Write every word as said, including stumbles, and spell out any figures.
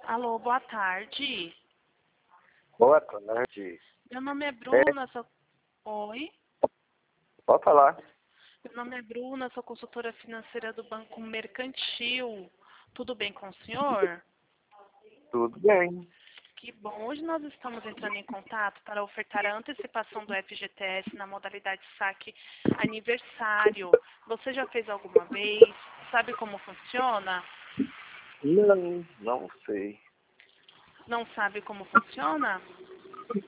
Alô, boa tarde. Boa tarde. Meu nome é É, Bruna, sou... Oi? pode falar. Meu nome é Bruna, sou consultora financeira do Banco Mercantil. Tudo bem com o senhor? Tudo bem. Que bom. Hoje nós estamos entrando em contato para ofertar a antecipação do F G T S na modalidade saque aniversário. Você já fez alguma vez? Sabe como funciona? Não, não sei. Não sabe como funciona?